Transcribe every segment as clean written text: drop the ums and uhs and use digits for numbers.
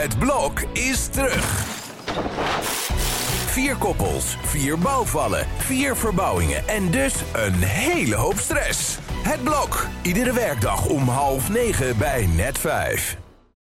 Het blok is terug. 4 koppels, 4 bouwvallen, 4 verbouwingen en dus een hele hoop stress. Het blok, iedere werkdag om 8:30 bij Net5.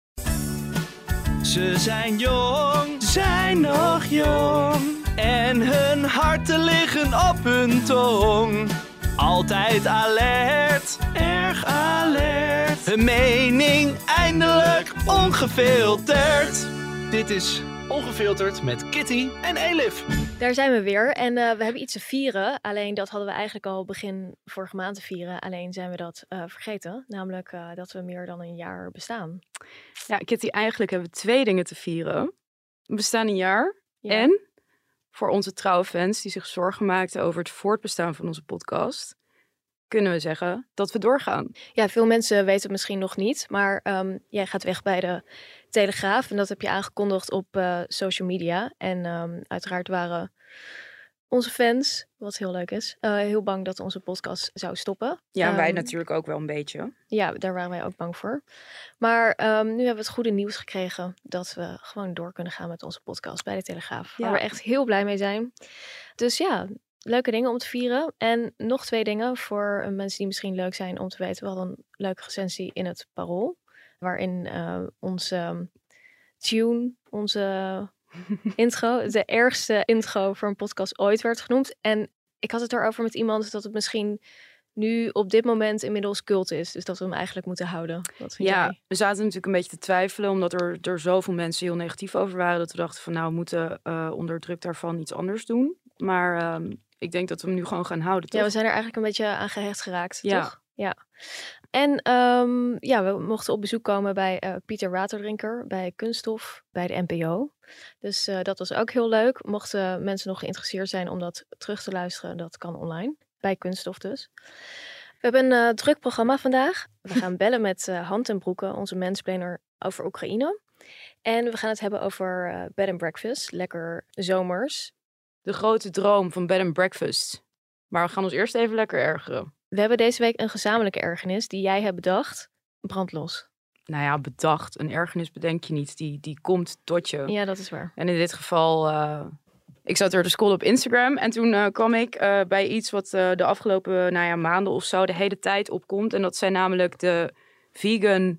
Ze zijn jong, zijn nog jong. En hun harten liggen op hun tong. Altijd alert, erg alert. Hun mening eindelijk ongefilterd. Dit is Ongefilterd met Kitty en Elif. Daar zijn we weer en we hebben iets te vieren. Alleen dat hadden we eigenlijk al begin vorige maand te vieren. Alleen zijn we dat vergeten. Namelijk dat we meer dan een jaar bestaan. Ja, Kitty, eigenlijk hebben we 2 dingen te vieren. We bestaan een jaar. Ja. En voor onze trouwe fans die zich zorgen maakten over het voortbestaan van onze podcast, kunnen we zeggen dat we doorgaan. Ja, veel mensen weten het misschien nog niet. Maar jij gaat weg bij de Telegraaf. En dat heb je aangekondigd op social media. En uiteraard waren onze fans, wat heel leuk is, heel bang dat onze podcast zou stoppen. Ja, wij natuurlijk ook wel een beetje. Ja, daar waren wij ook bang voor. Maar nu hebben we het goede nieuws gekregen dat we gewoon door kunnen gaan met onze podcast bij de Telegraaf. Ja. Waar we echt heel blij mee zijn. Dus ja, leuke dingen om te vieren. En nog 2 dingen voor mensen die misschien leuk zijn om te weten. We hadden een leuke recensie in het Parool. Waarin onze tune, onze intro, de ergste intro voor een podcast ooit werd genoemd. En ik had het erover met iemand dat het misschien nu op dit moment inmiddels cult is. Dus dat we hem eigenlijk moeten houden. Wat vind Ja, jij? we zaten natuurlijk een beetje te twijfelen, omdat er zoveel mensen heel negatief over waren, dat we dachten van nou, we moeten onder druk daarvan iets anders doen. Maar ik denk dat we hem nu gewoon gaan houden, toch? Ja, we zijn er eigenlijk een beetje aan gehecht geraakt, Ja. toch? Ja. En we mochten op bezoek komen bij Pieter Waterdrinker, bij Kunststof, bij de NPO. Dus dat was ook heel leuk. Mochten mensen nog geïnteresseerd zijn om dat terug te luisteren, dat kan online. Bij Kunststof dus. We hebben een druk programma vandaag. We gaan bellen met Han ten Broeke, onze mansplainer, over Oekraïne. En we gaan het hebben over bed and breakfast. Lekker zomers. De grote droom van bed and breakfast. Maar we gaan ons eerst even lekker ergeren. We hebben deze week een gezamenlijke ergernis die jij hebt bedacht. Brandlos. Nou ja, bedacht. Een ergernis bedenk je niet. Die komt tot je. Ja, dat is waar. En in dit geval, ik zat er te scrollen op Instagram. En toen kwam ik bij iets wat de afgelopen maanden of zo de hele tijd opkomt. En dat zijn namelijk de vegan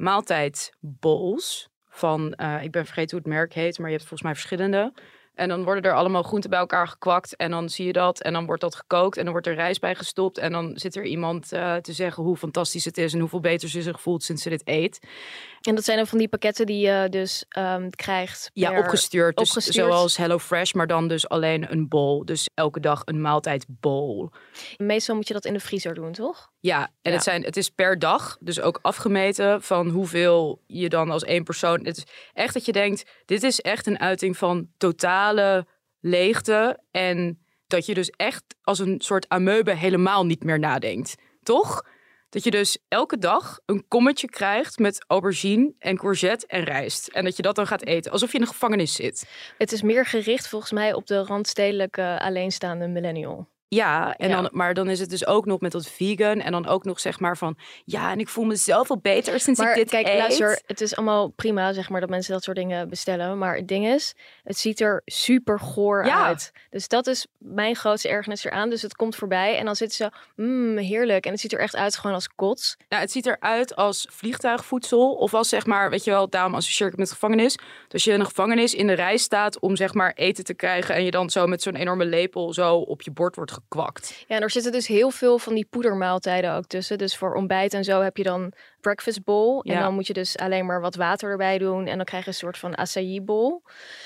maaltijdbowls. Van, ik ben vergeten hoe het merk heet, maar je hebt volgens mij verschillende. En dan worden er allemaal groenten bij elkaar gekwakt. En dan zie je dat. En dan wordt dat gekookt. En dan wordt er rijst bij gestopt. En dan zit er iemand te zeggen hoe fantastisch het is. En hoeveel beter ze zich voelt sinds ze dit eet. En dat zijn dan van die pakketten die je dus krijgt. Ja, opgestuurd. Dus zoals HelloFresh, maar dan dus alleen een bowl. Dus elke dag een maaltijdbowl. Meestal moet je dat in de vriezer doen, toch? Ja, en het is per dag. Dus ook afgemeten van hoeveel je dan als 1 persoon... Het is echt dat je denkt, dit is echt een uiting van totale leegte. En dat je dus echt als een soort amoebe helemaal niet meer nadenkt. Toch? Dat je dus elke dag een kommetje krijgt met aubergine en courgette en rijst. En dat je dat dan gaat eten, alsof je in een gevangenis zit. Het is meer gericht volgens mij op de randstedelijke alleenstaande millennial. Ja, en dan, maar dan is het dus ook nog met dat vegan. En dan ook nog zeg maar van, ja, en ik voel me zoveel beter sinds ik dit kijk, eet. luister, het is allemaal prima, zeg maar, dat mensen dat soort dingen bestellen. Maar het ding is, het ziet er super goor uit. Dus dat is mijn grootste ergernis eraan. Dus het komt voorbij en dan zitten ze, heerlijk. En het ziet er echt uit gewoon als kots. Nou, het ziet eruit als vliegtuigvoedsel. Of als zeg maar, weet je wel, daarom associeer ik het met gevangenis. Dus als je in een gevangenis in de rij staat om zeg maar eten te krijgen. En je dan zo met zo'n enorme lepel zo op je bord wordt gekwakt. Ja, en er zitten dus heel veel van die poedermaaltijden ook tussen. Dus voor ontbijt en zo heb je dan breakfast bowl. En dan moet je dus alleen maar wat water erbij doen. En dan krijg je een soort van acai bowl.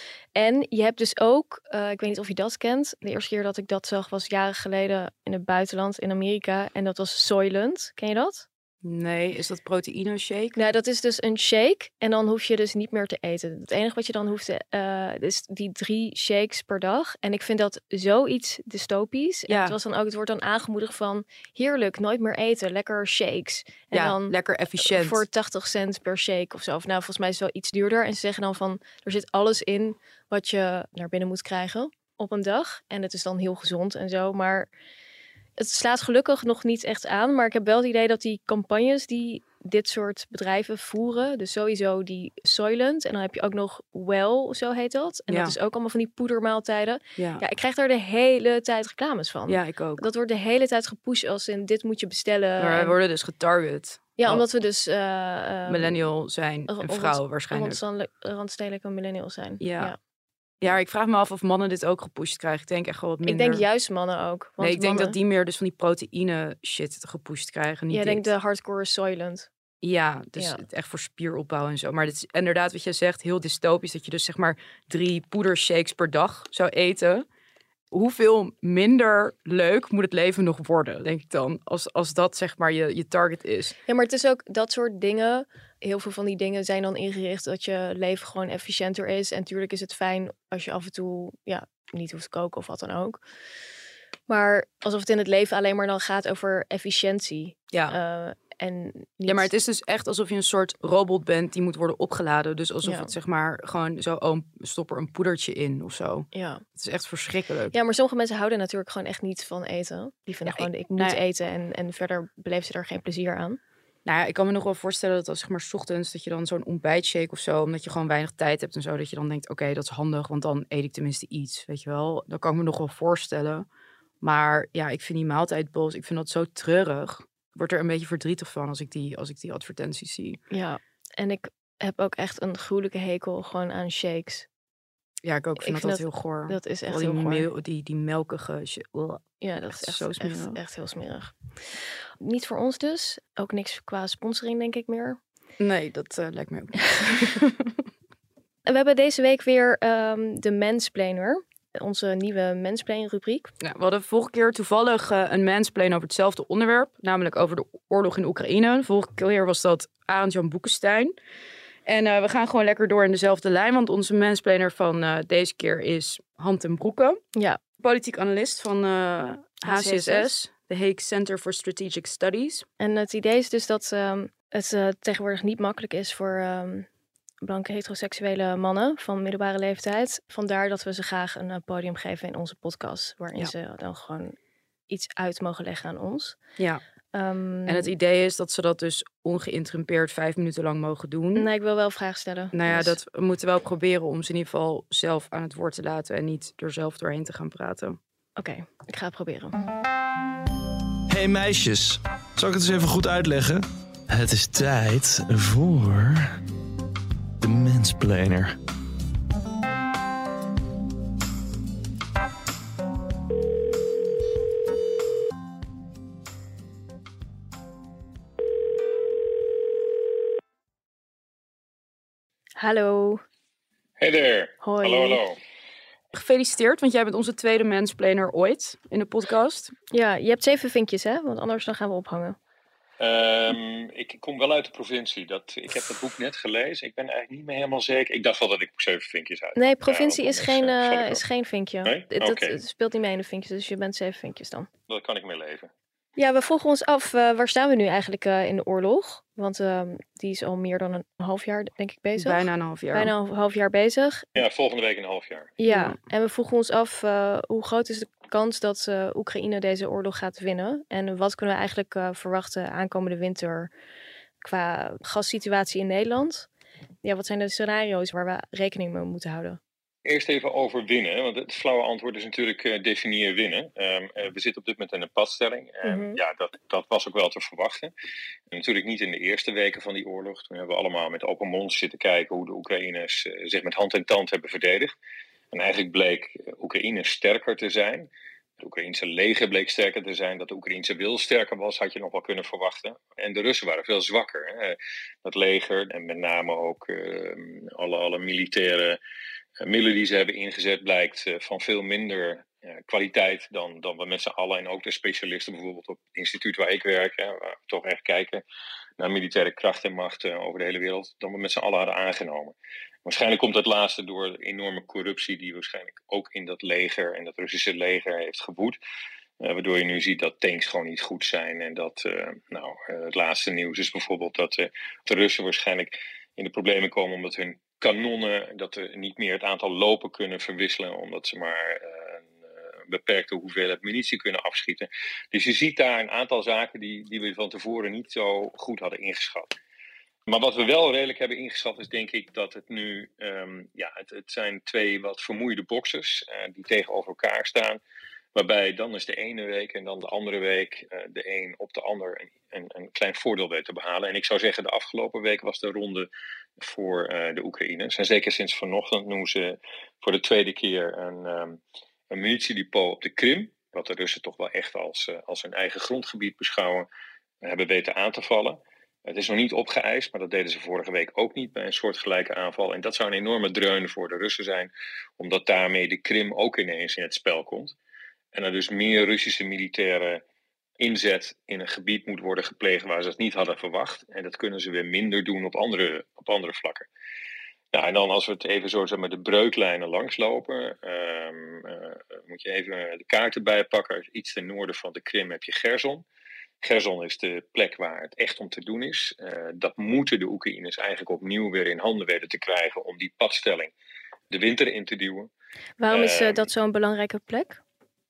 En je hebt dus ook, ik weet niet of je dat kent. De eerste keer dat ik dat zag was jaren geleden in het buitenland, in Amerika. En dat was Soylent. Ken je dat? Nee, is dat proteïne shake? Nou, dat is dus een shake en dan hoef je dus niet meer te eten. Het enige wat je dan hoeft is die 3 shakes per dag. En ik vind dat zoiets dystopisch. En het wordt dan aangemoedigd van heerlijk, nooit meer eten, lekker shakes. En dan lekker efficiënt. Voor 80 cent per shake of zo. Of nou, volgens mij is het wel iets duurder. En ze zeggen dan van, er zit alles in wat je naar binnen moet krijgen op een dag. En het is dan heel gezond en zo, maar het slaat gelukkig nog niet echt aan. Maar ik heb wel het idee dat die campagnes die dit soort bedrijven voeren. Dus sowieso die Soylent. En dan heb je ook nog Well, zo heet dat. En dat is ook allemaal van die poedermaaltijden. Ja, ik krijg daar de hele tijd reclames van. Ja, ik ook. Dat wordt de hele tijd gepusht als in dit moet je bestellen. Maar wij worden dus getarget. Ja, omdat we dus... millennial zijn en vrouw waarschijnlijk. Randstedelijke millennial zijn. Ja, ik vraag me af of mannen dit ook gepusht krijgen. Ik denk echt wel wat minder. Ik denk juist mannen ook. Want ik denk dat die meer dus van die proteïne shit gepusht krijgen. Niet denk de hardcore Soylent. Ja, dus het echt voor spieropbouw en zo. Maar dit is inderdaad wat je zegt, heel dystopisch. Dat je dus zeg maar 3 poedershakes per dag zou eten. Hoeveel minder leuk moet het leven nog worden, denk ik dan. Als dat zeg maar je target is. Ja, maar het is ook dat soort dingen. Heel veel van die dingen zijn dan ingericht dat je leven gewoon efficiënter is. En natuurlijk is het fijn als je af en toe niet hoeft te koken of wat dan ook. Maar alsof het in het leven alleen maar dan gaat over efficiëntie. Ja. En niet... Ja, maar het is dus echt alsof je een soort robot bent die moet worden opgeladen. Dus alsof het zeg maar gewoon zo, stop er een poedertje in of zo. Ja. Het is echt verschrikkelijk. Ja, maar sommige mensen houden natuurlijk gewoon echt niet van eten. Die vinden gewoon, ik moet eten en verder beleven ze er geen plezier aan. Nou ja, ik kan me nog wel voorstellen dat als zeg maar 's ochtends dat je dan zo'n ontbijtshake of zo, omdat je gewoon weinig tijd hebt en zo, dat je dan denkt, oké, dat is handig, want dan eet ik tenminste iets, weet je wel. Dat kan ik me nog wel voorstellen. Maar ja, ik vind die maaltijdbowls, ik vind dat zo treurig. Ik word er een beetje verdrietig van als ik die advertenties zie. Ja, en ik heb ook echt een gruwelijke hekel gewoon aan shakes. Ja, ik ook. Ik vind dat heel goor. Dat is echt heel goor. Die melkige... Ja, dat is echt zo smerig. Echt heel smerig. Niet voor ons dus. Ook niks qua sponsoring, denk ik meer. Nee, dat lijkt me ook niet. We hebben deze week weer de Mansplainer. Onze nieuwe Mansplain-rubriek. Ja, we hadden vorige keer toevallig een Mansplain over hetzelfde onderwerp. Namelijk over de oorlog in Oekraïne. De vorige keer was dat Arend-Jan Boekenstein. En we gaan gewoon lekker door in dezelfde lijn. Want onze Mansplainer van deze keer is Han ten Broeke. Ja. Politiek analist van HCSS. De Hague Center for Strategic Studies. En het idee is dus dat het tegenwoordig niet makkelijk is voor blanke heteroseksuele mannen van middelbare leeftijd. Vandaar dat we ze graag een podium geven in onze podcast. Waarin ze dan gewoon iets uit mogen leggen aan ons. Ja. En het idee is dat ze dat dus ongeïnterrumpeerd 5 minuten lang mogen doen. Nee, ik wil wel vragen stellen. Nou ja, dat we moeten wel proberen om ze in ieder geval zelf aan het woord te laten en niet er zelf doorheen te gaan praten. Oké, ik ga het proberen. Hey meisjes, zal ik het eens even goed uitleggen? Het is tijd voor de Mansplainer. Hallo. Hey there. Hoi. Hallo. Gefeliciteerd, want jij bent onze tweede Mansplainer ooit in de podcast. Ja, je hebt 7 vinkjes, hè? Want anders dan gaan we ophangen. Ik kom wel uit de provincie. Ik heb het boek net gelezen. Ik ben eigenlijk niet meer helemaal zeker. Ik dacht wel dat ik 7 vinkjes uit. Nee, provincie is geen vinkje. Nee? Dat speelt niet mee in de vinkjes, dus je bent 7 vinkjes dan. Daar kan ik mee leven. Ja, we vroegen ons af, waar staan we nu eigenlijk in de oorlog? Want die is al meer dan een half jaar, denk ik, bezig. Bijna een half jaar. Bijna een half jaar bezig. Ja, volgende week een half jaar. Ja, en we vroegen ons af, hoe groot is de kans dat Oekraïne deze oorlog gaat winnen? En wat kunnen we eigenlijk verwachten aankomende winter qua gassituatie in Nederland? Ja, wat zijn de scenario's waar we rekening mee moeten houden? Eerst even over winnen, want het flauwe antwoord is natuurlijk definieer winnen. We zitten op dit moment in een padstelling. Ja, dat was ook wel te verwachten. En natuurlijk niet in de eerste weken van die oorlog. Toen hebben we allemaal met open mond zitten kijken hoe de Oekraïners zich met hand en tand hebben verdedigd. En eigenlijk bleek Oekraïne sterker te zijn. Het Oekraïense leger bleek sterker te zijn. Dat de Oekraïense wil sterker was, had je nog wel kunnen verwachten. En de Russen waren veel zwakker. Hè. Dat leger en met name ook alle militaire middelen die ze hebben ingezet blijkt van veel minder kwaliteit dan we met z'n allen. En ook de specialisten bijvoorbeeld op het instituut waar ik werk, waar we toch echt kijken naar militaire kracht en macht over de hele wereld, dan we met z'n allen hadden aangenomen. Waarschijnlijk komt dat laatste door de enorme corruptie die waarschijnlijk ook in dat leger en dat Russische leger heeft geboet. Waardoor je nu ziet dat tanks gewoon niet goed zijn. En dat het laatste nieuws is bijvoorbeeld dat de Russen waarschijnlijk in de problemen komen omdat hun kanonnen, dat er niet meer het aantal lopen kunnen verwisselen, omdat ze maar een beperkte hoeveelheid munitie kunnen afschieten. Dus je ziet daar een aantal zaken die we van tevoren niet zo goed hadden ingeschat. Maar wat we wel redelijk hebben ingeschat is denk ik dat het nu, het zijn 2 wat vermoeide boxers die tegenover elkaar staan. Waarbij dan is de ene week en dan de andere week de een op de ander een klein voordeel weet te behalen. En ik zou zeggen, de afgelopen week was de ronde voor de Oekraïners. En zeker sinds vanochtend noemen ze voor de tweede keer een munitiedepot op de Krim. Wat de Russen toch wel echt als hun eigen grondgebied beschouwen, hebben weten aan te vallen. Het is nog niet opgeëist, maar dat deden ze vorige week ook niet bij een soortgelijke aanval. En dat zou een enorme dreun voor de Russen zijn, omdat daarmee de Krim ook ineens in het spel komt. En er dus meer Russische militaire inzet in een gebied moet worden gepleegd waar ze het niet hadden verwacht. En dat kunnen ze weer minder doen op andere vlakken. Nou, en dan als we het even zo zeg maar de breuklijnen langslopen, moet je even de kaarten bijpakken. Iets ten noorden van de Krim heb je Gerson. Gerson is de plek waar het echt om te doen is. Dat moeten de Oekraïners eigenlijk opnieuw weer in handen weten te krijgen om die padstelling de winter in te duwen. Waarom is dat zo'n belangrijke plek?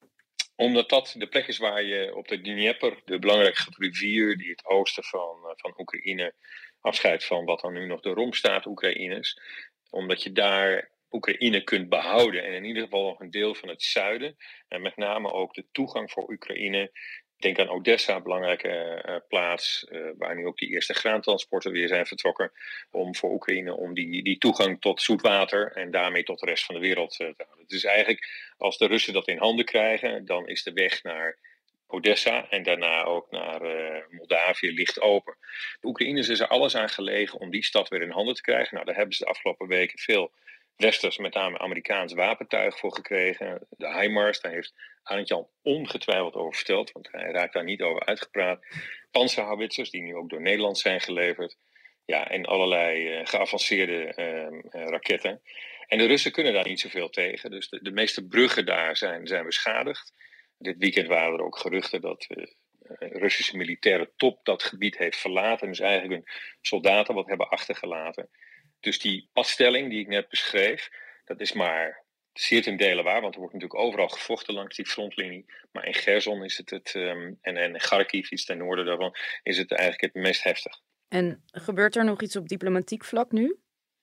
Omdat dat de plek is waar je op de Dnieper, de belangrijkste rivier die het oosten van Oekraïne afscheidt van wat dan nu nog de Romstaat Oekraïners. Omdat je daar Oekraïne kunt behouden en in ieder geval nog een deel van het zuiden. En met name ook de toegang voor Oekraïne. Denk aan Odessa, belangrijke plaats, waar nu ook die eerste graantransporten weer zijn vertrokken. Om voor Oekraïne om die toegang tot zoetwater en daarmee tot de rest van de wereld te houden. Dus eigenlijk, als de Russen dat in handen krijgen, dan is de weg naar Odessa en daarna ook naar Moldavië ligt open. De Oekraïners is er alles aan gelegen om die stad weer in handen te krijgen. Nou, daar hebben ze de afgelopen weken veel Westers, met name Amerikaans wapentuig voor gekregen. De HIMARS, daar heeft Arend-Jan ongetwijfeld over verteld, want hij raakt daar niet over uitgepraat. Panzerhouwitsers, die nu ook door Nederland zijn geleverd. Ja, en allerlei geavanceerde raketten. En de Russen kunnen daar niet zoveel tegen. Dus de meeste bruggen daar zijn beschadigd. Dit weekend waren er ook geruchten dat Russische militaire top dat gebied heeft verlaten. Dus eigenlijk hun soldaten wat hebben achtergelaten. Dus die padstelling die ik net beschreef, dat is maar zeer ten dele waar. Want er wordt natuurlijk overal gevochten langs die frontlinie. Maar in Gerson is het en Kharkiv, iets ten noorden daarvan, is het eigenlijk het meest heftig. En gebeurt er nog iets op diplomatiek vlak nu?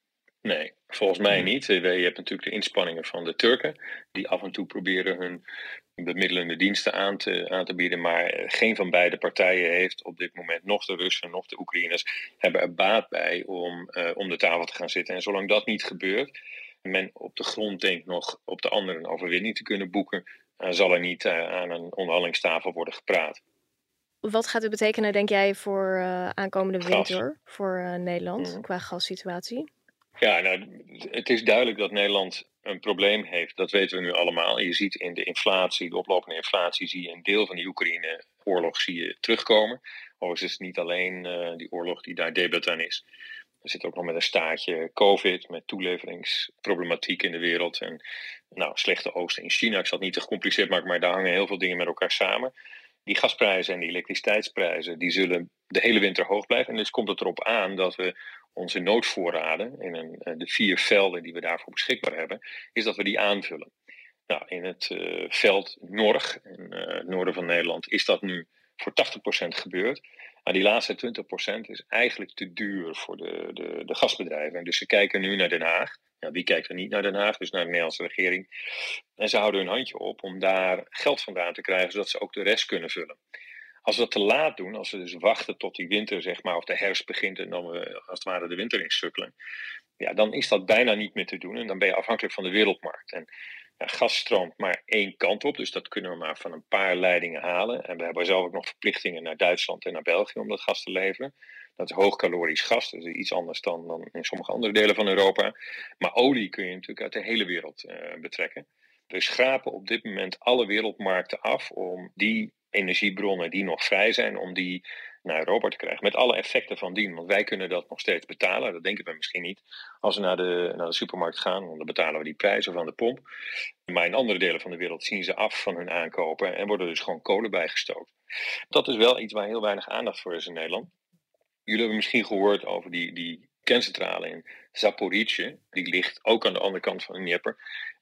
Nee, volgens mij niet. Je hebt natuurlijk de inspanningen van de Turken, die af en toe proberen hun bemiddelende diensten aan te bieden. Maar geen van beide partijen heeft op dit moment, nog de Russen, nog de Oekraïners, hebben er baat bij om de tafel te gaan zitten. En zolang dat niet gebeurt, men op de grond denkt nog op de anderen een overwinning te kunnen boeken, zal er niet aan een onderhandelingstafel worden gepraat. Wat gaat het betekenen, denk jij, voor aankomende Gas. winter voor Nederland qua gassituatie? Ja, nou, het is duidelijk dat Nederland een probleem heeft. Dat weten we nu allemaal. Je ziet in de inflatie, de oplopende inflatie, zie je een deel van die Oekraïne-oorlog terugkomen. Overigens is het niet alleen die oorlog die daar debet aan is. Er zit ook nog met een staartje COVID, met toeleveringsproblematiek in de wereld. En slechte oogsten in China. Ik zal het niet te gecompliceerd maken, maar daar hangen heel veel dingen met elkaar samen. Die gasprijzen en die elektriciteitsprijzen, die zullen de hele winter hoog blijven. En dus komt het erop aan dat we onze noodvoorraden in de 4 velden die we daarvoor beschikbaar hebben, is dat we die aanvullen. Nou, in het veld Norg, in het noorden van Nederland, is dat nu voor 80% gebeurd. Maar die laatste 20% is eigenlijk te duur voor de gasbedrijven. En dus ze kijken nu naar Den Haag. Ja, wie kijkt er niet naar Den Haag? Dus naar de Nederlandse regering. En ze houden hun handje op om daar geld vandaan te krijgen, zodat ze ook de rest kunnen vullen. Als we dat te laat doen, als we dus wachten tot die winter, zeg maar, of de herfst begint en dan we als het ware de winter insukkelen, ja, dan is dat bijna niet meer te doen. En dan ben je afhankelijk van de wereldmarkt. En gas stroomt maar 1 kant op, dus dat kunnen we maar van een paar leidingen halen. En we hebben zelf ook nog verplichtingen naar Duitsland en naar België om dat gas te leveren. Dat is hoogcalorisch gas, dat is iets anders dan in sommige andere delen van Europa. Maar olie kun je natuurlijk uit de hele wereld betrekken. We schrapen op dit moment alle wereldmarkten af om die energiebronnen die nog vrij zijn, om die naar Europa te krijgen. Met alle effecten van dien. Want wij kunnen dat nog steeds betalen. Dat denken we misschien niet. Als we naar de supermarkt gaan, dan betalen we die prijzen van de pomp. Maar in andere delen van de wereld zien ze af van hun aankopen en worden dus gewoon kolen bijgestoken. Dat is wel iets waar heel weinig aandacht voor is in Nederland. Jullie hebben misschien gehoord over die kerncentrale in Zaporizhzhia. Die ligt ook aan de andere kant van de Dnieper.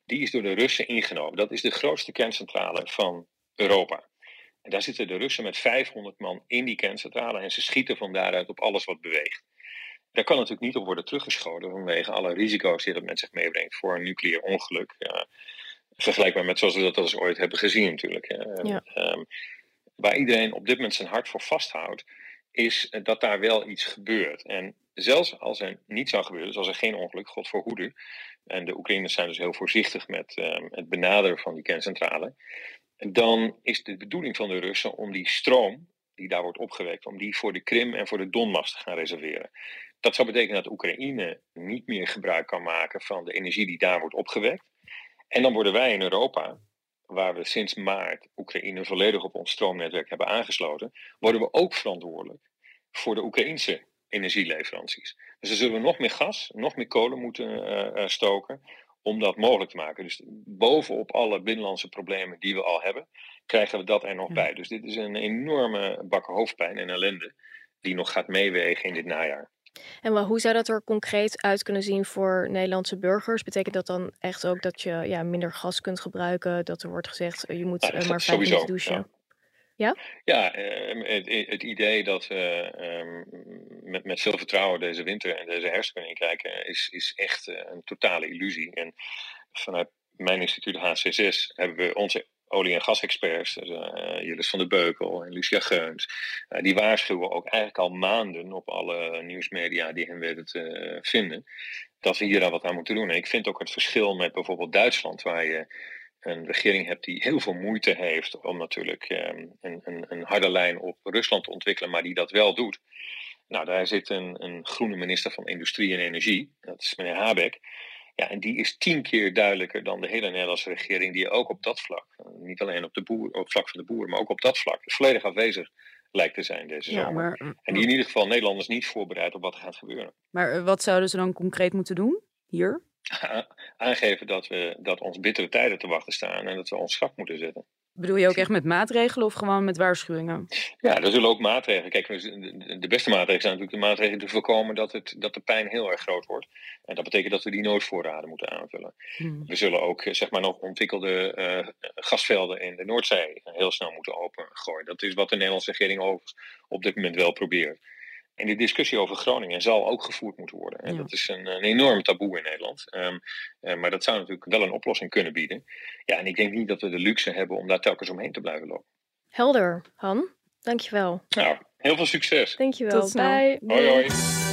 die is door de Russen ingenomen. Dat is de grootste kerncentrale van Europa. En daar zitten de Russen met 500 man in die kerncentrale en ze schieten van daaruit op alles wat beweegt. Daar kan natuurlijk niet op worden teruggeschoten vanwege alle risico's die dat met zich meebrengt voor een nucleair ongeluk. Vergelijkbaar met zoals we dat al eens ooit hebben gezien natuurlijk. Waar iedereen op dit moment zijn hart voor vasthoudt, is dat daar wel iets gebeurt. En zelfs als er niet zou gebeuren, dus als er geen ongeluk, God verhoede, en de Oekraïners zijn dus heel voorzichtig met het benaderen van die kerncentrale, dan is de bedoeling van de Russen om die stroom die daar wordt opgewekt, om die voor de Krim en voor de Donbass te gaan reserveren. Dat zou betekenen dat Oekraïne niet meer gebruik kan maken van de energie die daar wordt opgewekt. En dan worden wij in Europa, waar we sinds maart Oekraïne volledig op ons stroomnetwerk hebben aangesloten, worden we ook verantwoordelijk voor de Oekraïnse energieleveranties. Dus dan zullen we nog meer gas, nog meer kolen moeten stoken om dat mogelijk te maken. Dus bovenop alle binnenlandse problemen die we al hebben, krijgen we dat er nog bij. Dus dit is een enorme bak hoofdpijn en ellende die nog gaat meewegen in dit najaar. En hoe zou dat er concreet uit kunnen zien voor Nederlandse burgers? Betekent dat dan echt ook dat je minder gas kunt gebruiken? Dat er wordt gezegd, je moet maar 5 minuten douchen? Ja? Ja, het idee dat we met veel vertrouwen deze winter en deze herfst kunnen inkijken, is echt een totale illusie. En vanuit mijn instituut HC6 hebben we onze olie- en gasexperts, dus, Jillis van der Beukel en Lucia Geuns, die waarschuwen ook eigenlijk al maanden op alle nieuwsmedia die hen weten te vinden, dat we hier al wat aan moeten doen. En ik vind ook het verschil met bijvoorbeeld Duitsland, waar je een regering hebt die heel veel moeite heeft om natuurlijk een harde lijn op Rusland te ontwikkelen, maar die dat wel doet. Nou, daar zit een groene minister van Industrie en Energie, dat is meneer Habeck. Ja, en die is 10 keer duidelijker dan de hele Nederlandse regering, die ook op dat vlak, niet alleen op het vlak van de boeren, maar ook op dat vlak, volledig afwezig lijkt te zijn deze zomer. En die in ieder geval Nederlanders niet voorbereidt op wat er gaat gebeuren. Maar wat zouden ze dan concreet moeten doen hier? Aangeven dat ons bittere tijden te wachten staan en dat we ons schap moeten zetten. Bedoel je ook echt met maatregelen of gewoon met waarschuwingen? Ja, er zullen ook maatregelen. Kijk, de beste maatregelen zijn natuurlijk de maatregelen te voorkomen dat de pijn heel erg groot wordt. En dat betekent dat we die noodvoorraden moeten aanvullen. We zullen ook nog ontwikkelde gasvelden in de Noordzee heel snel moeten opengooien. Dat is wat de Nederlandse regering op dit moment wel probeert. En de discussie over Groningen zal ook gevoerd moeten worden. En dat is een enorm taboe in Nederland. Maar dat zou natuurlijk wel een oplossing kunnen bieden. Ja, en ik denk niet dat we de luxe hebben om daar telkens omheen te blijven lopen. Helder, Han. Dankjewel. Nou, heel veel succes. Dankjewel. Tot snel. Bye. Hoi, hoi.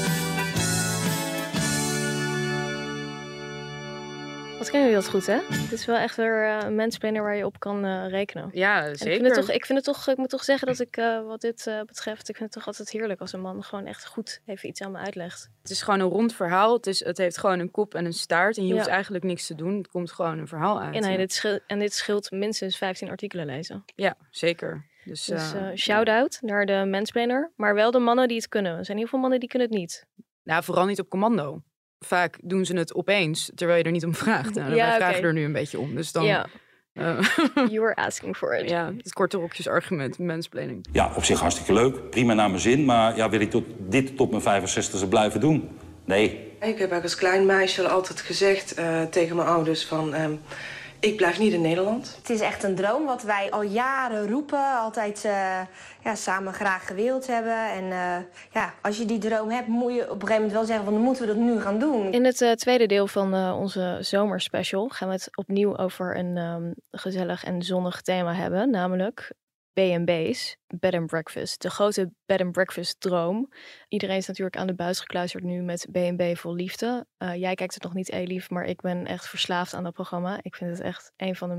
Wat kennen jullie dat goed, hè? Het is wel echt weer een mansplainer waar je op kan rekenen. Ja, zeker. Ik moet toch zeggen dat ik wat dit betreft, ik vind het toch altijd heerlijk als een man gewoon echt goed even iets aan me uitlegt. Het is gewoon een rond verhaal. Het heeft gewoon een kop en een staart. En je hoeft eigenlijk niks te doen. Het komt gewoon een verhaal uit. Dit scheelt minstens 15 artikelen lezen. Ja, zeker. Dus shout-out naar de mansplainer. Maar wel de mannen die het kunnen. Er zijn heel veel mannen die kunnen het niet. Nou, vooral niet op commando. Vaak doen ze het opeens, terwijl je er niet om vraagt. Nou, wij vragen er nu een beetje om. Dus dan... Ja. You were asking for it. Ja, het korte rokjes argument, mansplaining. Ja, op zich hartstikke leuk. Prima naar mijn zin. Maar wil ik dit tot mijn 65e blijven doen? Nee. Ik heb als klein meisje al altijd gezegd tegen mijn ouders van... ik blijf niet in Nederland. Het is echt een droom wat wij al jaren roepen. Altijd samen graag gewild hebben. En als je die droom hebt, moet je op een gegeven moment wel zeggen van... dan moeten we dat nu gaan doen. In het tweede deel van onze zomerspecial gaan we het opnieuw over een gezellig en zonnig thema hebben. Namelijk B&B's, bed and breakfast. De grote bed and breakfast droom. Iedereen is natuurlijk aan de buis gekluisterd nu met B&B vol liefde. Jij kijkt het nog niet, Elif, maar ik ben echt verslaafd aan dat programma. Ik vind het echt een van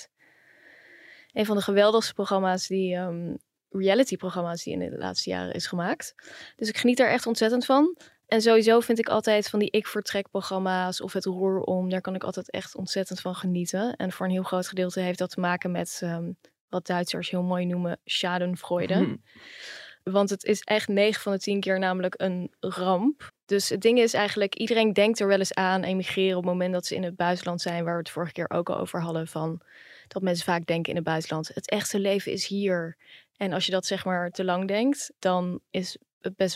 de geweldigste programma's reality-programma's die in de laatste jaren is gemaakt. Dus ik geniet er echt ontzettend van. En sowieso vind ik altijd van die ik-vertrek-programma's of het roer om, daar kan ik altijd echt ontzettend van genieten. En voor een heel groot gedeelte heeft dat te maken met wat Duitsers heel mooi noemen schadenfreude. Want het is echt 9 van de 10 keer namelijk een ramp. Dus het ding is eigenlijk, iedereen denkt er wel eens aan emigreren op het moment dat ze in het buitenland zijn, waar we het vorige keer ook al over hadden, van dat mensen vaak denken in het buitenland, het echte leven is hier. En als je dat zeg maar te lang denkt, dan is het best wel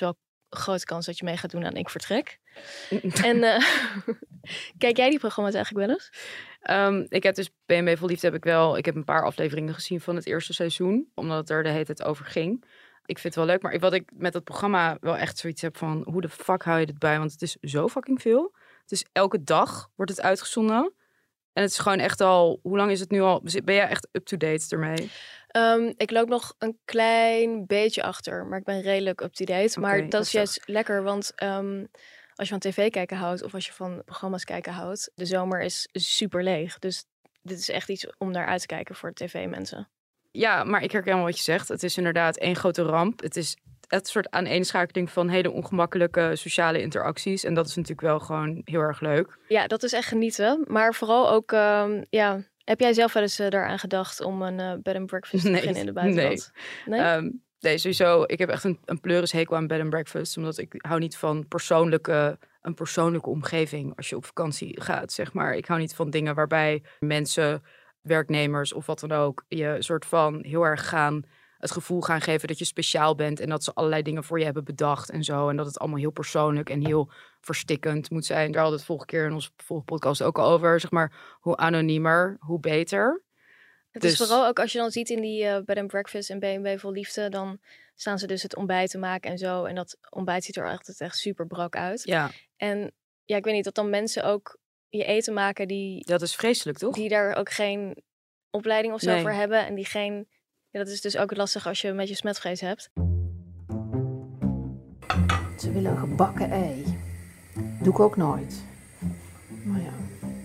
grote kans dat je mee gaat doen aan Ik Vertrek. En kijk jij die programma's eigenlijk wel eens? Ik heb dus B&B Vol Liefde ik heb een paar afleveringen gezien van het eerste seizoen. Omdat het er de hele tijd over ging. Ik vind het wel leuk. Maar wat ik met dat programma wel echt zoiets heb van... Hoe de fuck hou je dit bij? Want het is zo fucking veel. Het is elke dag wordt het uitgezonden. En het is gewoon echt al... Hoe lang is het nu al? Ben jij echt up-to-date ermee? Ik loop nog een klein beetje achter. Maar ik ben redelijk up-to-date. Maar dat is juist lekker. Want als je van tv kijken houdt... of als je van programma's kijken houdt... de zomer is super leeg. Dus dit is echt iets om naar uit te kijken voor tv-mensen. Ja, maar ik herken wel wat je zegt. Het is inderdaad één grote ramp. Het is het soort aaneenschakeling van hele ongemakkelijke sociale interacties. En dat is natuurlijk wel gewoon heel erg leuk. Ja, dat is echt genieten. Maar vooral ook, heb jij zelf wel eens daaraan gedacht om een bed and breakfast te beginnen in de buitenland? Nee, sowieso. Ik heb echt een pleurishekel aan bed and breakfast. Omdat ik hou niet van een persoonlijke omgeving als je op vakantie gaat, zeg maar. Ik hou niet van dingen waarbij mensen, werknemers of wat dan ook, je soort van heel erg het gevoel gaan geven dat je speciaal bent en dat ze allerlei dingen voor je hebben bedacht en zo. En dat het allemaal heel persoonlijk en heel verstikkend moet zijn. Daar hadden we het vorige keer in onze vorige podcast ook al over. Zeg maar, hoe anoniemer, hoe beter. Het is vooral ook als je dan ziet in die bed and breakfast en B&B Vol Liefde, dan staan ze dus het ontbijt te maken en zo. En dat ontbijt ziet er echt super brak uit. Ja. En ja, ik weet niet, dat dan mensen ook je eten maken die... Dat is vreselijk, toch? Die daar ook geen opleiding of zo voor hebben. En die geen... Ja, dat is dus ook lastig als je een beetje smetvrees hebt. Ze willen een gebakken ei. Doe ik ook nooit. Maar ja.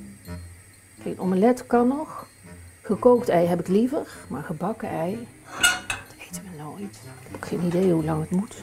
Kijk, omelet kan nog. Gekookt ei heb ik liever. Maar gebakken ei, dat eten we nooit. Ik heb ook geen idee hoe lang het moet.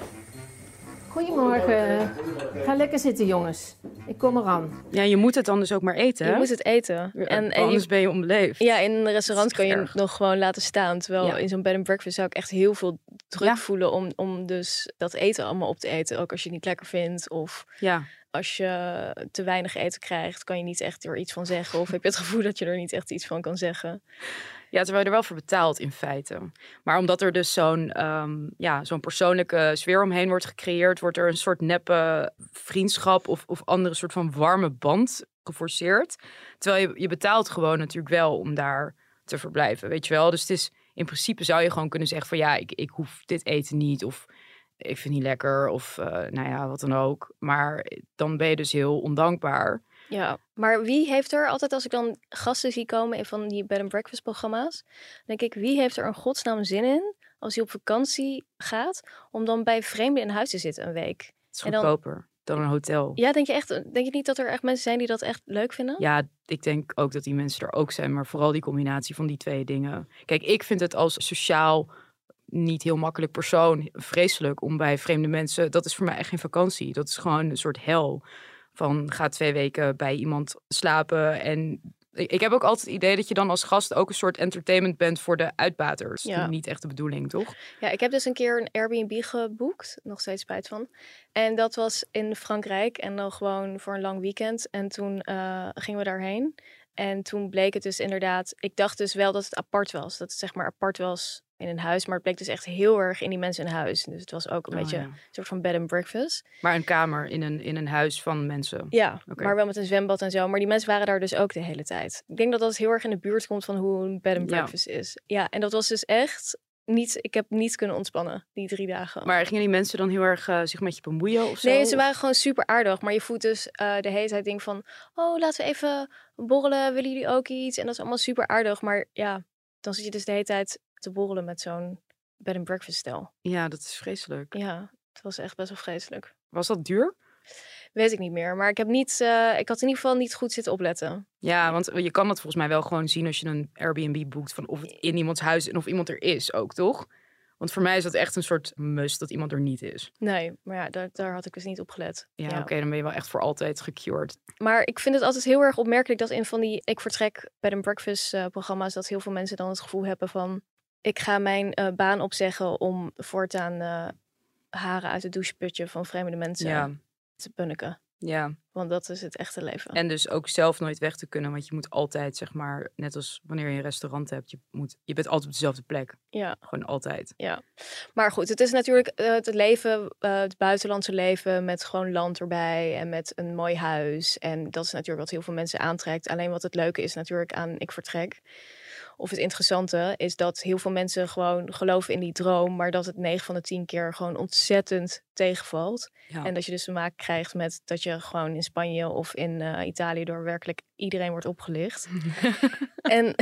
Goedemorgen. Ga lekker zitten, jongens. Ik kom eraan. Ja, je moet het dan dus ook maar eten, hè? Je moet het eten. En anders ben je onbeleefd. Ja, in een restaurant kan je het nog gewoon laten staan. Terwijl in zo'n bed and breakfast zou ik echt heel veel druk voelen om dus dat eten allemaal op te eten. Ook als je het niet lekker vindt of als je te weinig eten krijgt, kan je niet echt er iets van zeggen. Of heb je het gevoel dat je er niet echt iets van kan zeggen. Ja, terwijl je er wel voor betaalt in feite. Maar omdat er dus zo'n persoonlijke sfeer omheen wordt gecreëerd, wordt er een soort neppe vriendschap of andere soort van warme band geforceerd. Terwijl je betaalt gewoon natuurlijk wel om daar te verblijven, weet je wel. Dus het is, in principe zou je gewoon kunnen zeggen van ja, ik hoef dit eten niet of ik vind het niet lekker of wat dan ook. Maar dan ben je dus heel ondankbaar. Ja, maar wie heeft er altijd, als ik dan gasten zie komen in van die bed and breakfast programma's, denk ik, wie heeft er een godsnaam zin in als hij op vakantie gaat om dan bij vreemden in huis te zitten een week? Het is goedkoper dan een hotel. Ja, denk je niet dat er echt mensen zijn die dat echt leuk vinden? Ja, ik denk ook dat die mensen er ook zijn, maar vooral die combinatie van die twee dingen. Kijk, ik vind het als sociaal niet heel makkelijk persoon vreselijk om bij vreemde mensen, dat is voor mij echt geen vakantie. Dat is gewoon een soort hel. Van ga 2 weken bij iemand slapen. En ik heb ook altijd het idee dat je dan als gast ook een soort entertainment bent voor de uitbaters. Ja. Niet echt de bedoeling, toch? Ja, ik heb dus een keer een Airbnb geboekt. Nog steeds spijt van. En dat was in Frankrijk. En dan gewoon voor een lang weekend. En toen gingen we daarheen. En toen bleek het dus inderdaad... Ik dacht dus wel dat het apart was. Dat het zeg maar apart was in een huis. Maar het bleek dus echt heel erg in die mensen in huis. Dus het was ook een beetje een soort van bed and breakfast. Maar een kamer in een huis van mensen? Ja, maar wel met een zwembad en zo. Maar die mensen waren daar dus ook de hele tijd. Ik denk dat dat heel erg in de buurt komt van hoe een bed and breakfast is. Ja, en dat was dus echt... Ik heb niet kunnen ontspannen die 3 dagen. Maar gingen die mensen dan heel erg zich met je bemoeien of zo? Nee, ze waren gewoon super aardig. Maar je voelt dus de hele tijd denk van... Oh, laten we even borrelen. Willen jullie ook iets? En dat is allemaal super aardig. Maar ja, dan zit je dus de hele tijd te borrelen met zo'n bed and breakfast stel. Ja, dat is vreselijk. Ja, het was echt best wel vreselijk. Was dat duur? Weet ik niet meer. Maar ik had in ieder geval niet goed zitten opletten. Ja, want je kan dat volgens mij wel gewoon zien als je een Airbnb boekt van of het in iemands huis en of iemand er is ook, toch? Want voor mij is dat echt een soort must dat iemand er niet is. Nee, maar ja, daar had ik dus niet op gelet. Ja. Oké, dan ben je wel echt voor altijd gecured. Maar ik vind het altijd heel erg opmerkelijk dat in van die Ik Vertrek bed and breakfast programma's, dat heel veel mensen dan het gevoel hebben van, ik ga mijn baan opzeggen om voortaan haren uit het doucheputje van vreemde mensen te punniken. Ja. Want dat is het echte leven. En dus ook zelf nooit weg te kunnen. Want je moet altijd, zeg maar, net als wanneer je een restaurant hebt. Je bent altijd op dezelfde plek. Ja. Gewoon altijd. Ja. Maar goed, het is natuurlijk het leven, het buitenlandse leven met gewoon land erbij. En met een mooi huis. En dat is natuurlijk wat heel veel mensen aantrekt. Alleen wat het leuke is natuurlijk aan Ik Vertrek. Of het interessante is dat heel veel mensen gewoon geloven in die droom. Maar dat het 9 van de 10 keer gewoon ontzettend tegenvalt. Ja. En dat je dus te maken krijgt met dat je gewoon in Spanje of in Italië door werkelijk iedereen wordt opgelicht. En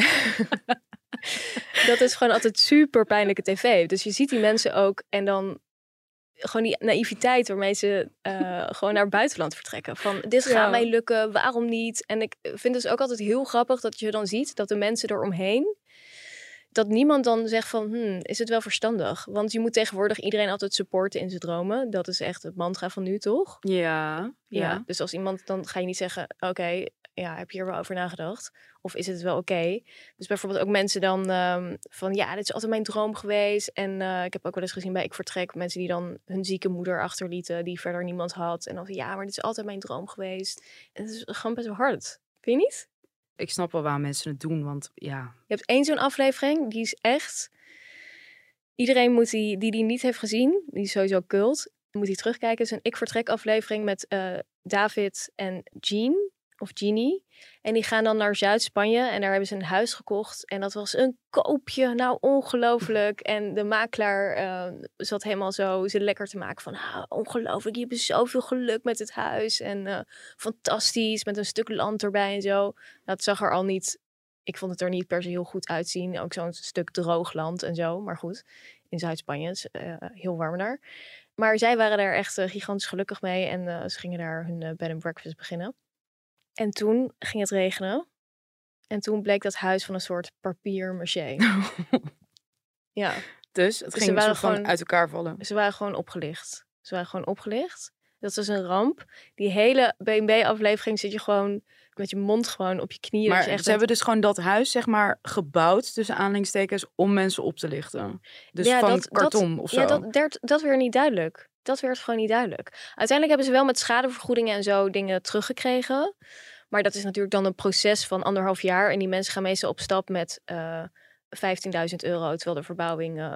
dat is gewoon altijd super pijnlijke tv. Dus je ziet die mensen ook en dan gewoon die naïviteit waarmee ze gewoon naar het buitenland vertrekken. Van, dit gaat mij lukken, waarom niet? En ik vind het dus ook altijd heel grappig dat je dan ziet dat de mensen eromheen, dat niemand dan zegt van, is het wel verstandig? Want je moet tegenwoordig iedereen altijd supporten in zijn dromen. Dat is echt het mantra van nu, toch? Ja. Dus als iemand, dan ga je niet zeggen, oké, heb je hier wel over nagedacht? Of is het wel oké? Dus bijvoorbeeld ook mensen dan van, dit is altijd mijn droom geweest. En ik heb ook wel eens gezien bij Ik Vertrek, mensen die dan hun zieke moeder achterlieten, die verder niemand had. En dan van, maar dit is altijd mijn droom geweest. En het is gewoon best wel hard. Vind je niet? Ik snap wel waarom mensen het doen, want Je hebt 1 zo'n aflevering, die is echt... Iedereen moet die niet heeft gezien, die is sowieso cult, moet die terugkijken. Het is een Ik Vertrek aflevering met David en Jean, of Jeannie. En die gaan dan naar Zuid-Spanje en daar hebben ze een huis gekocht. En dat was een koopje, nou ongelooflijk. En de makelaar zat helemaal zo ze lekker te maken van, ongelooflijk, je hebt zoveel geluk met het huis. En fantastisch, met een stuk land erbij en zo. Dat zag er al niet, ik vond het er niet per se heel goed uitzien. Ook zo'n stuk droog land en zo, maar goed. In Zuid-Spanje, is heel warm daar. Maar zij waren daar echt gigantisch gelukkig mee. En ze gingen daar hun bed and breakfast beginnen. En toen ging het regenen. En toen bleek dat huis van een soort papier-maché. Ja. Dus het ging dus gewoon uit elkaar vallen. Ze waren gewoon opgelicht. Dat was een ramp. Die hele B&B-aflevering zit je gewoon met je mond gewoon op je knieën. Maar ze hebben dus gewoon dat huis, zeg maar, gebouwd, tussen aanhalingstekens, om mensen op te lichten. Dus van karton of zo. Ja, dat werd niet duidelijk. Dat werd gewoon niet duidelijk. Uiteindelijk hebben ze wel met schadevergoedingen en zo dingen teruggekregen. Maar dat is natuurlijk dan een proces van 1,5 jaar. En die mensen gaan meestal op stap met €15.000, terwijl de verbouwing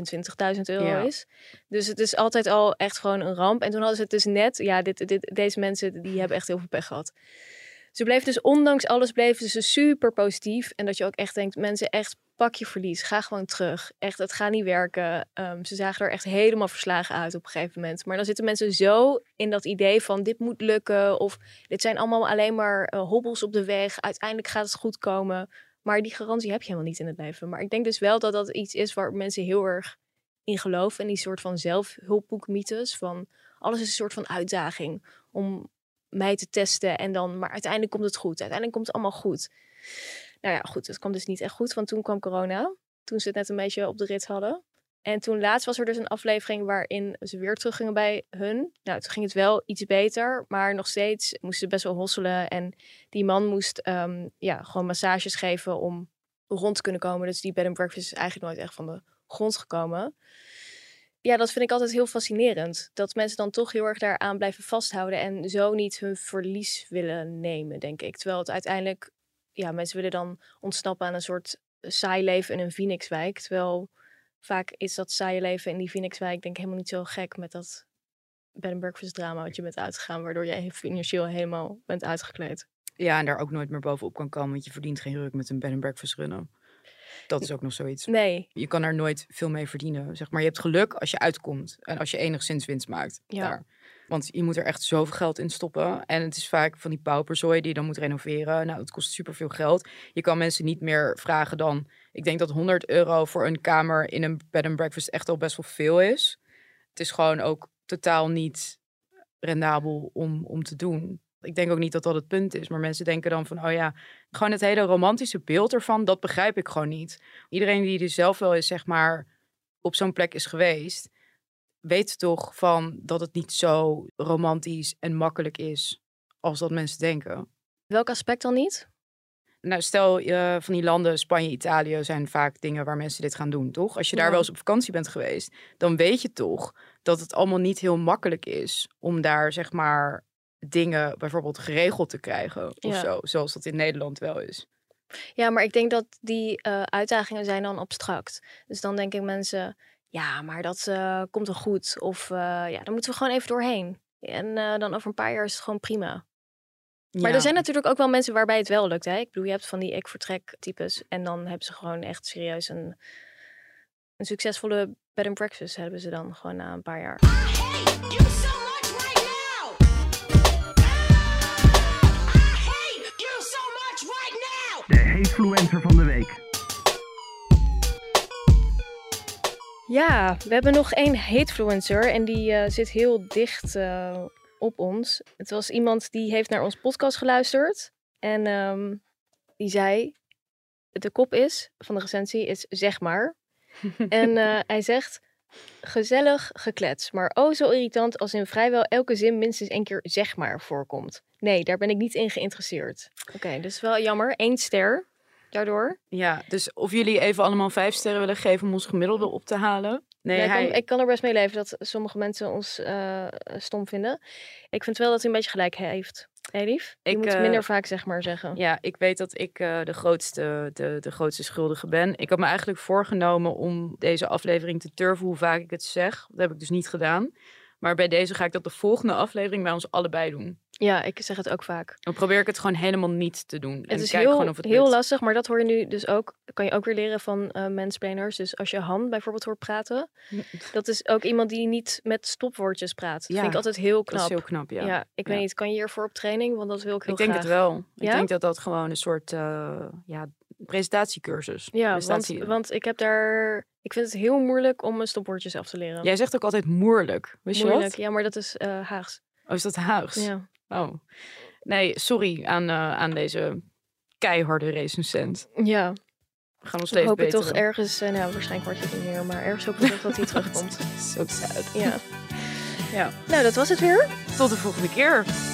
€25.000 is. Dus het is altijd al echt gewoon een ramp. En toen hadden ze het dus net, deze mensen die hebben echt heel veel pech gehad. Ze bleven dus, ondanks alles, bleven ze super positief. En dat je ook echt denkt, mensen, echt pak je verlies. Ga gewoon terug. Echt, het gaat niet werken. Ze zagen er echt helemaal verslagen uit op een gegeven moment. Maar dan zitten mensen zo in dat idee van, dit moet lukken. Of dit zijn allemaal alleen maar hobbels op de weg. Uiteindelijk gaat het goed komen. Maar die garantie heb je helemaal niet in het leven. Maar ik denk dus wel dat dat iets is waar mensen heel erg in geloven. En die soort van zelfhulpboekmythes. Van alles is een soort van uitdaging om mij te testen. En dan, maar uiteindelijk komt het goed. Uiteindelijk komt het allemaal goed. Nou ja, goed. Het kwam dus niet echt goed. Want toen kwam corona. Toen ze het net een beetje op de rit hadden. En toen laatst was er dus een aflevering waarin ze weer teruggingen bij hun. Nou, toen ging het wel iets beter. Maar nog steeds moesten ze best wel hosselen. En die man moest gewoon massages geven om rond te kunnen komen. Dus die bed and breakfast is eigenlijk nooit echt van de grond gekomen. Ja, dat vind ik altijd heel fascinerend. Dat mensen dan toch heel erg daaraan blijven vasthouden. En zo niet hun verlies willen nemen, denk ik. Terwijl het uiteindelijk, mensen willen dan ontsnappen aan een soort saai leven in een Phoenixwijk. Terwijl vaak is dat saaie leven in die Phoenixwijk denk ik helemaal niet zo gek met dat bed and breakfast drama wat je bent uitgegaan, waardoor je financieel helemaal bent uitgekleed. Ja, en daar ook nooit meer bovenop kan komen, want je verdient geen ruk met een bed and breakfast runnen. Dat is ook nog zoiets. Nee. Je kan er nooit veel mee verdienen, zeg maar. Je hebt geluk als je uitkomt en als je enigszins winst maakt. Ja. Daar. Want je moet er echt zoveel geld in stoppen. En het is vaak van die pauperzooi die je dan moet renoveren. Nou, het kost superveel geld. Je kan mensen niet meer vragen dan, ik denk dat €100 voor een kamer in een bed and breakfast echt al best wel veel is. Het is gewoon ook totaal niet rendabel om te doen. Ik denk ook niet dat dat het punt is. Maar mensen denken dan van, gewoon het hele romantische beeld ervan, dat begrijp ik gewoon niet. Iedereen die er zelf wel eens, zeg maar, op zo'n plek is geweest, weet toch van dat het niet zo romantisch en makkelijk is als dat mensen denken. Welk aspect dan niet? Nou, stel van die landen, Spanje, Italië, zijn vaak dingen waar mensen dit gaan doen, toch? Als je daar wel eens op vakantie bent geweest, dan weet je toch dat het allemaal niet heel makkelijk is om daar, zeg maar, dingen bijvoorbeeld geregeld te krijgen of Ja. zo. Zoals dat in Nederland wel is. Ja, maar ik denk dat die uitdagingen zijn dan abstract. Dus dan denken mensen, ja, maar dat komt wel goed. Of ja, dan moeten we gewoon even doorheen. En dan over een paar jaar is het gewoon prima. Maar Ja. er zijn natuurlijk ook wel mensen waarbij het wel lukt. Hè? Ik bedoel, je hebt van die ik vertrek types. En dan hebben ze gewoon echt serieus een succesvolle bed and breakfast hebben ze dan gewoon na een paar jaar. De hatefluencer van de week. Ja, we hebben nog één hatefluencer en die zit heel dicht op ons. Het was iemand die heeft naar ons podcast geluisterd. En die zei, de kop van de recensie is zeg maar. En hij zegt, gezellig geklets, maar oh zo irritant als in vrijwel elke zin minstens 1 keer zeg maar voorkomt. Nee, daar ben ik niet in geïnteresseerd. Oké, dus wel jammer. 1 ster daardoor. Ja, dus of jullie even allemaal 5 sterren willen geven om ons gemiddelde op te halen. Nee, Ja, ik kan er best mee leven dat sommige mensen ons stom vinden. Ik vind wel dat hij een beetje gelijk heeft. Hé, lief? Je moet minder vaak zeg maar zeggen. Ja, ik weet dat ik de grootste schuldige ben. Ik had me eigenlijk voorgenomen om deze aflevering te turven hoe vaak ik het zeg. Dat heb ik dus niet gedaan. Maar bij deze ga ik dat de volgende aflevering bij ons allebei doen. Ja, ik zeg het ook vaak. Dan probeer ik het gewoon helemaal niet te doen. Het is kijk gewoon of het heel lukt. lastig, maar dat hoor je nu dus ook. Kan je ook weer leren van mansplainers. Dus als je Han bijvoorbeeld hoort praten, dat is ook iemand die niet met stopwoordjes praat. Dat vind ik altijd heel knap. Dat is heel knap, ja. Ja, ik weet niet, kan je hiervoor op training? Want dat wil ik heel graag. Ik denk het wel. Ja? Ik denk dat dat gewoon een soort presentatiecursus. Ja, want ik heb daar... Ik vind het heel moeilijk om mijn stopwoordjes af te leren. Jij zegt ook altijd moeilijk. Wist je Moeilijk, dat? ja, maar dat is Haags. Oh, is dat Haags? Ja. Oh. Nee, sorry aan deze keiharde recensent. Ja. We gaan ons Ik leven hoop het beteren. toch ergens... nou, waarschijnlijk wordt het niet meer. Maar ergens hoop ik toch dat hij terugkomt. Zo sad. Ja. Ja. Nou, dat was het weer. Tot de volgende keer.